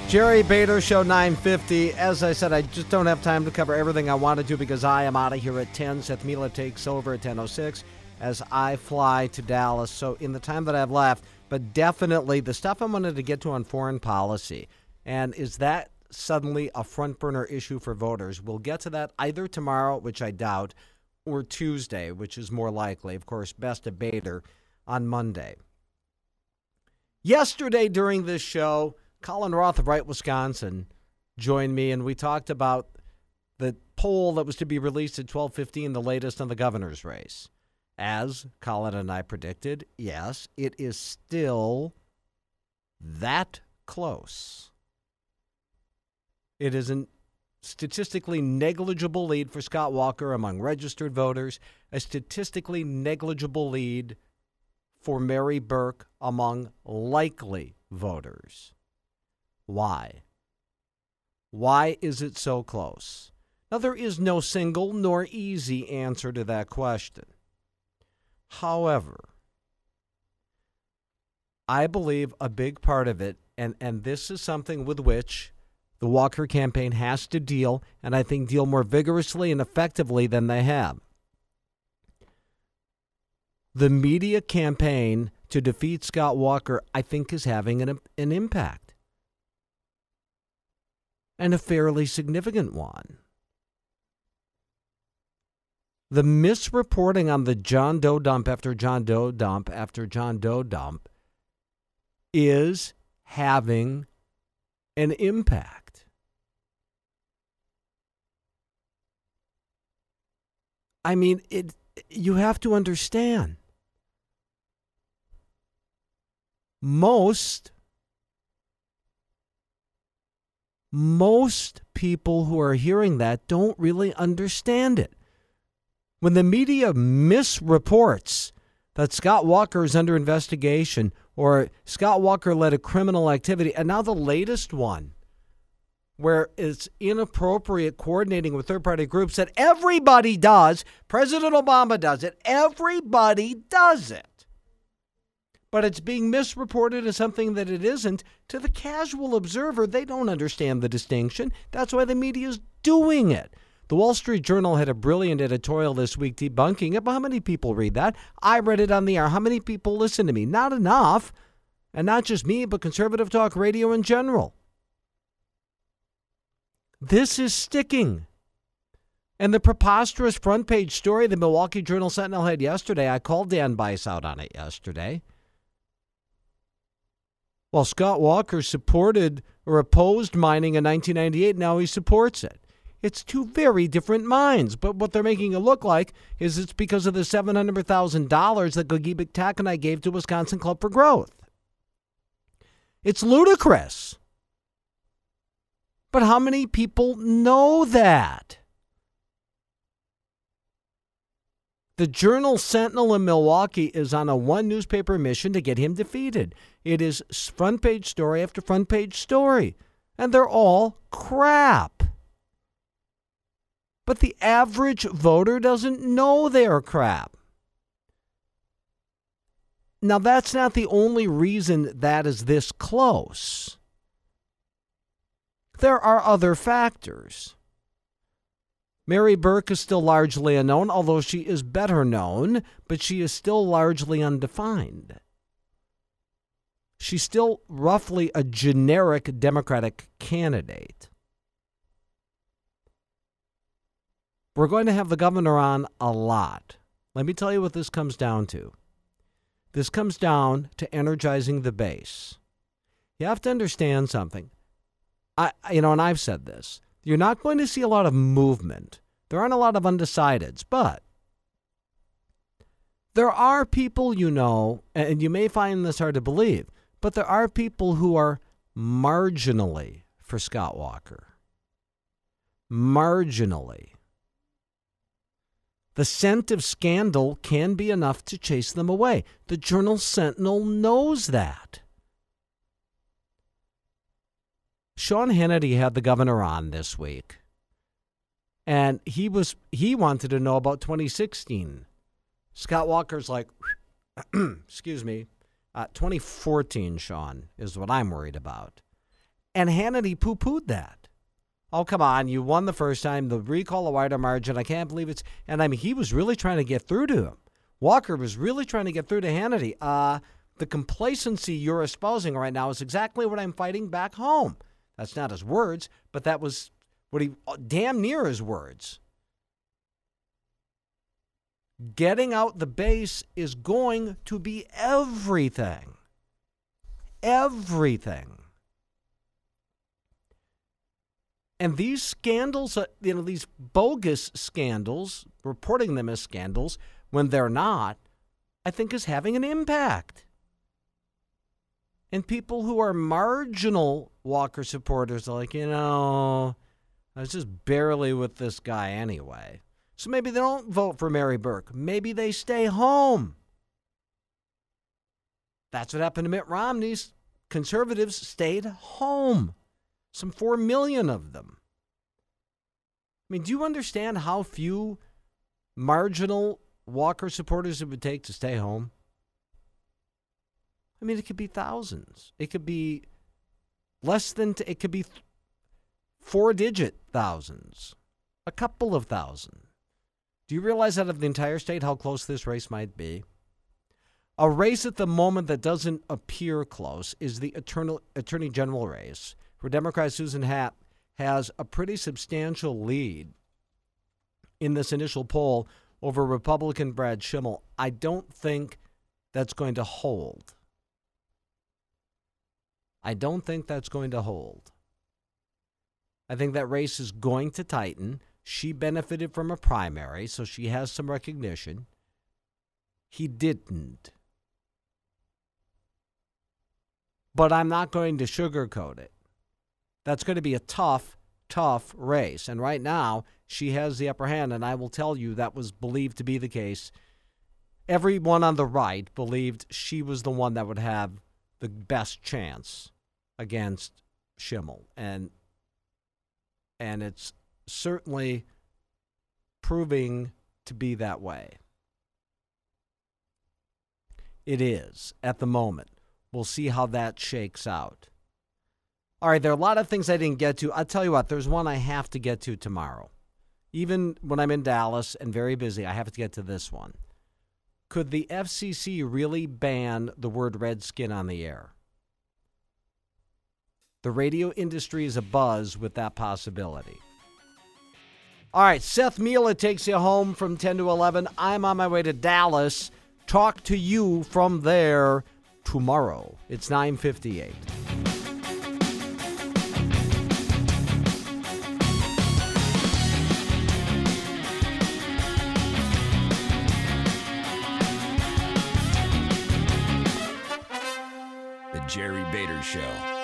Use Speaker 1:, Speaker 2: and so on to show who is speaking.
Speaker 1: Jerry Bader, Show 950. As I said, I just don't have time to cover everything I wanted to because I am out of here at 10. Seth Mila takes over at 10:06 as I fly to Dallas. So in the time that I have left, but definitely the stuff I wanted to get to on foreign policy. And is that suddenly a front burner issue for voters? We'll get to that either tomorrow, which I doubt, or Tuesday, which is more likely. Of course, best of Bader on Monday. Yesterday during this show, Colin Roth of Right Wisconsin joined me, and we talked about the poll that was to be released at 12:15, the latest on the governor's race. As Colin and I predicted, yes, it is still that close. It is a statistically negligible lead for Scott Walker among registered voters, a statistically negligible lead for Mary Burke among likely voters. Why? Why is it so close? Now, there is no single nor easy answer to that question. However, I believe a big part of it, and this is something with which the Walker campaign has to deal, and I think deal more vigorously and effectively than they have. The media campaign to defeat Scott Walker, I think, is having an impact. And a fairly significant one. The misreporting on the John Doe dump after John Doe dump after John Doe dump is having an impact. I mean, you have to understand. Most people who are hearing that don't really understand it. When the media misreports that Scott Walker is under investigation or Scott Walker led a criminal activity, and now the latest one where it's inappropriate coordinating with third-party groups that everybody does, President Obama does it, everybody does it. But it's being misreported as something that it isn't. To the casual observer, they don't understand the distinction. That's why the media is doing it. The Wall Street Journal had a brilliant editorial this week debunking it. But how many people read that? I read it on the air. How many people listen to me? Not enough. And not just me, but conservative talk radio in general. This is sticking. And the preposterous front page story the Milwaukee Journal-Sentinel had yesterday, I called Dan Bice out on it yesterday. While Scott Walker supported or opposed mining in 1998, now he supports it. It's two very different minds, but what they're making it look like is it's because of the $700,000 that Gogebic Taconite gave to Wisconsin Club for Growth. It's ludicrous. But how many people know that? The Journal-Sentinel in Milwaukee is on a one newspaper mission to get him defeated. It is front page story after front page story, and they're all crap. But the average voter doesn't know they're crap. Now, that's not the only reason that is this close. There are other factors. Mary Burke is still largely unknown, although she is better known, but she is still largely undefined. She's still roughly a generic Democratic candidate. We're going to have the governor on a lot. Let me tell you what this comes down to. This comes down to energizing the base. You have to understand something. And I've said this. You're not going to see a lot of movement. There aren't a lot of undecideds, but there are people, and you may find this hard to believe, but there are people who are marginally for Scott Walker. Marginally. The scent of scandal can be enough to chase them away. The Journal-Sentinel knows that. Sean Hannity had the governor on this week, and he wanted to know about 2016. Scott Walker's like, excuse me, 2014, Sean, is what I'm worried about. And Hannity poo-pooed that. Oh, come on, you won the first time, the recall a wider margin. I can't believe it's... And I mean, he was really trying to get through to him. Walker was really trying to get through to Hannity. The complacency you're espousing right now is exactly what I'm fighting back home. That's not his words, but that was what he... damn near his words. Getting out the base is going to be everything. Everything. And these scandals, these bogus scandals, reporting them as scandals when they're not, I think is having an impact. And people who are marginal Walker supporters are like, I was just barely with this guy anyway. So maybe they don't vote for Mary Burke. Maybe they stay home. That's what happened to Mitt Romney's conservatives stayed home. Some 4 million of them. I mean, do you understand how few marginal Walker supporters it would take to stay home? I mean, it could be thousands. It could be less than, it could be 4-digit thousands, a couple of thousand. Do you realize out of the entire state how close this race might be? A race at the moment that doesn't appear close is the Attorney General race, where Democrat Susan Happ has a pretty substantial lead in this initial poll over Republican Brad Schimmel. I don't think that's going to hold. I don't think that's going to hold. I think that race is going to tighten. She benefited from a primary, so she has some recognition. He didn't. But I'm not going to sugarcoat it. That's going to be a tough, tough race. And right now, she has the upper hand, and I will tell you that was believed to be the case. Everyone on the right believed she was the one that would have the best chance against Schimmel. And it's certainly proving to be that way. It is at the moment. We'll see how that shakes out. All right, there are a lot of things I didn't get to. I'll tell you what, there's one I have to get to tomorrow. Even when I'm in Dallas and very busy, I have to get to this one. Could the FCC really ban the word redskin on the air? The radio industry is abuzz with that possibility. All right, Seth Mila takes you home from 10 to 11. I'm on my way to Dallas. Talk to you from there tomorrow. It's 9:58.
Speaker 2: The Jerry Bader Show.